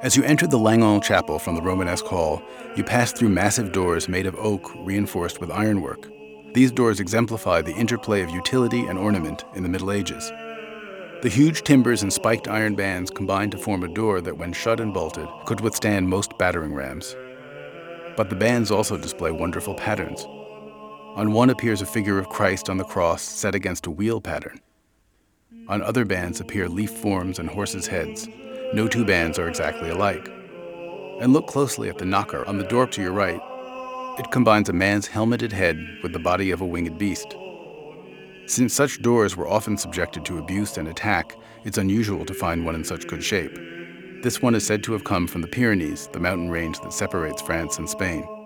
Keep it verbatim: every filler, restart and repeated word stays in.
As you enter the Langon Chapel from the Romanesque hall, you pass through massive doors made of oak reinforced with ironwork. These doors exemplify the interplay of utility and ornament in the Middle Ages. The huge timbers and spiked iron bands combine to form a door that, when shut and bolted, could withstand most battering rams. But the bands also display wonderful patterns. On one appears a figure of Christ on the cross set against a wheel pattern. On other bands appear leaf forms and horses' heads. No two bands are exactly alike. And look closely at the knocker on the door to your right. It combines a man's helmeted head with the body of a winged beast. Since such doors were often subjected to abuse and attack, it's unusual to find one in such good shape. This one is said to have come from the Pyrenees, the mountain range that separates France and Spain.